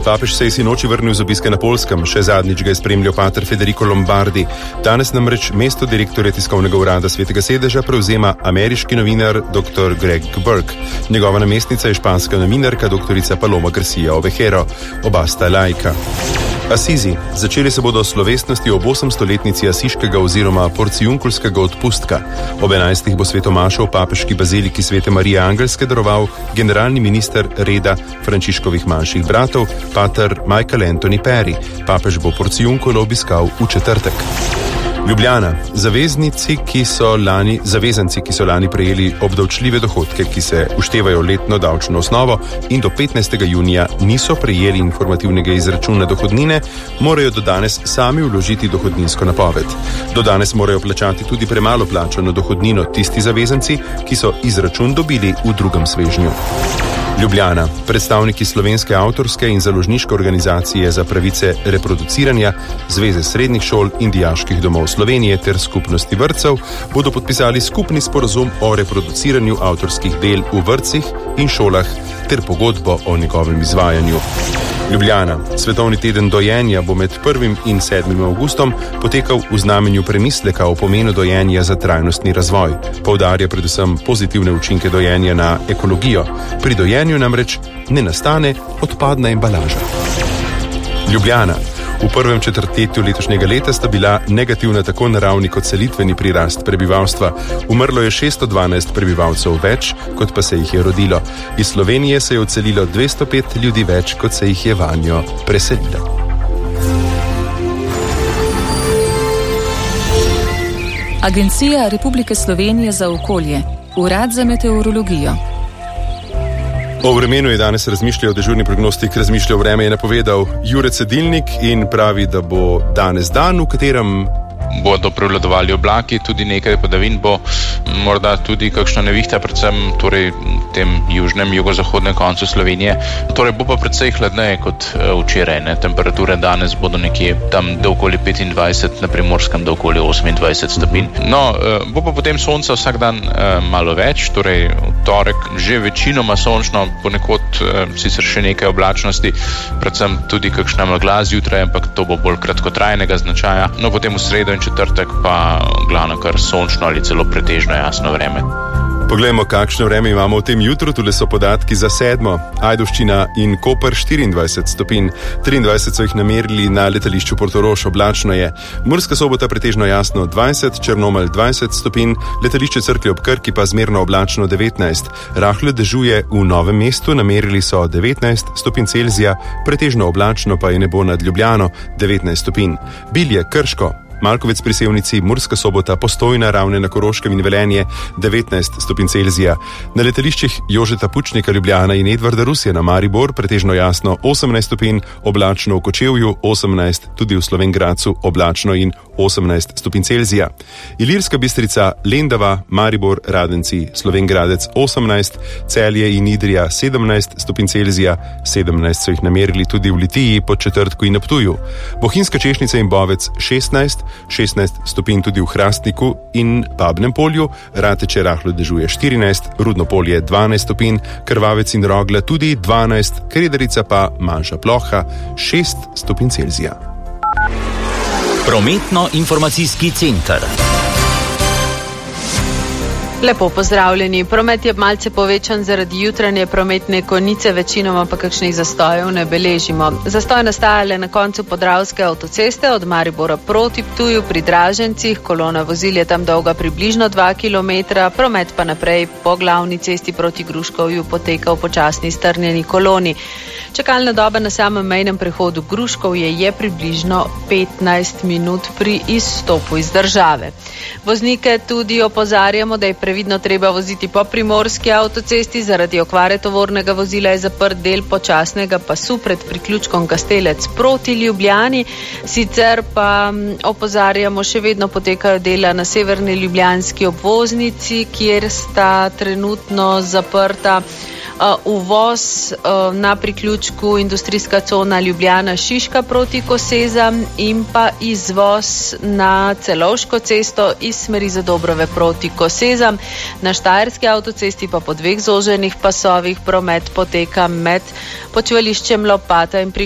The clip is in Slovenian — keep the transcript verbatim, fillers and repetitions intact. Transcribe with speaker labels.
Speaker 1: Papež se je sinoči vrnil z obiska na Poljskem, še zadnjič ga je spremljal pater Federico Lombardi. Danes namreč mesto direktorja tiskovnega urada Svetega sedeža prevzema ameriški novinar doktor Greg Burke. Njegova namestnica je španska novinarka doktorica Paloma Garcia Ovejero. Oba sta laika. Asizi. Začeli se bodo slovesnosti ob osemstoletnici asiškega oziroma porcijunkulskega odpustka. Ob enajstih bo svetomašo v papeški baziliki Svete Marije Angelske daroval generalni minister reda Frančiškovih manjših bratov, pater Michael Anthony Perry. Papež bo porcijunkulo obiskal v četrtek. Ljubljana. Zaveznici, ki so lani, zavezanci, ki so lani prejeli obdavčljive dohodke, ki se uštevajo letno davčno osnovo in do petnajstega junija niso prejeli informativnega izračuna dohodnine, morajo do danes sami vložiti dohodninsko napoved. Do danes morajo plačati tudi premalo plačano dohodnino tisti zavezanci, ki so izračun dobili v drugem svežnju. Ljubljana. Predstavniki Slovenske avtorske in založniške organizacije za pravice reproduciranja, Zveze srednjih šol in dijaških domov Slovenije ter skupnosti vrtcev bodo podpisali skupni sporazum o reproduciranju avtorskih del v vrtcih in šolah ter pogodbo o njegovem izvajanju. Ljubljana. Svetovni teden dojenja bo med prvim in sedmim avgustom potekal v znamenju premisleka o pomenu dojenja za trajnostni razvoj. Poudarja predvsem pozitivne učinke dojenja na ekologijo. Pri dojenju namreč ne nastane odpadna embalaža. Ljubljana. V prvem četrtletju letošnjega leta sta bila negativna tako naravni kot selitveni prirast prebivalstva. Umrlo je šeststo dvanajst prebivalcev več, kot pa se jih je rodilo. Iz Slovenije se je odselilo dvesto pet ljudi več, kot se jih je vanjo preselilo.
Speaker 2: Agencija Republike Slovenije za okolje, Urad za meteorologijo.
Speaker 1: O vremenu je danes razmišljal dežurni prognostik, razmišljal vreme je napovedal Jure Cedilnik in pravi, da bo danes dan, v katerem
Speaker 3: bodo prevladovali oblaki, tudi nekaj padavin bo, morda tudi kakšna nevihta, predvsem torej v tem južnem, jugozahodnem koncu Slovenije. Torej bo pa precej hladneje kot uh, včeraj. Ne? Temperature danes bodo nekje tam do okoli petindvajset, na Primorskem do okoli osemindvajset stopinj. No, uh, bo pa potem sonca vsak dan uh, malo več, torej v torek že večinoma sončno, ponekod uh, sicer še nekaj oblačnosti, predvsem tudi kakšna megla zjutraj, ampak to bo bolj kratkotrajnega značaja. No, potem v sredo in četrtek pa glavno kar sončno ali celo pretežno jasno vreme.
Speaker 1: Poglejmo, kakšno vreme imamo v tem jutru. Tule so podatki za sedmo. Ajdovščina in Koper štiriindvajset stopinj. triindvajset so jih namerili na letališču Portorož, oblačno je. Murska Sobota pretežno jasno dvajset, Črnomelj dvajset stopinj, letališče Cerklje ob Krki pa zmerno oblačno devetnajst. Rahlo dežuje v Novem mestu, namerili so devetnajst stopinj Celzija, pretežno oblačno pa je nebo nad Ljubljano devetnajst stopinj. Bilje, Krško, Malkovec pri Sevnici, Murska Sobota, Postojna, Ravne na Koroškem in Velenje devetnajst stopinj Celzija. Na letališčih Jožeta Pučnika, Ljubljana in Edvarda Rusija na Maribor pretežno jasno osemnajst stopinj, oblačno v Kočevju osemnajst, tudi v Slovenj Gradcu oblačno in osemnajst stopinj Celzija. Ilirska Bistrica, Lendava, Maribor, Radenci, Slovenj Gradec osemnajst, Celje in Idrija sedemnajst stopinj Celzija, sedemnajst so jih namerili tudi v Litiji, Podčetrtku in na Ptuju. Bohinjska Češnjica in Bovec šestnajst, šestnajst stopinj tudi v Hrastniku in Babnem polju, Rateče rahlo dežuje štirinajst, Rudno polje dvanajst stopinj, Krvavec in Rogla tudi dvanajst, Kredarica pa manjša ploha šest stopinj Celzija.
Speaker 4: Prometno-informacijski center.
Speaker 5: Lepo pozdravljeni. Promet je malce povečan zaradi jutranje prometne konice, večinoma pa kakšnih zastojev ne beležimo. Zastoj nastaja le na koncu Podravske avtoceste od Maribora proti Ptuju pri Dražencih, kolona vozil je tam dolga približno dva kilometra, promet pa naprej po glavni cesti proti Gruškovju poteka v počasni strnjeni koloni. Čakalna doba na samem mejnem prehodu Gruškovje je približno petnajst minut pri izstopu iz države. Voznike tudi opozarjamo, da je previdno treba voziti po primorski avtocesti, zaradi okvare tovornega vozila je zaprt del počasnega pasu pred priključkom Kastelec proti Ljubljani, sicer pa opozarjamo, še vedno potekajo dela na severni ljubljanski obvoznici, kjer sta trenutno zaprta Uh, uvoz uh, na priključku industrijska cona Ljubljana Šiška proti Kosezam in pa izvoz na Celovško cesto iz smeri Zadobrove proti Kosezam. Na Štajerski avtocesti pa po dveh zoženih pasovih promet poteka med počivališčem Lopata in pri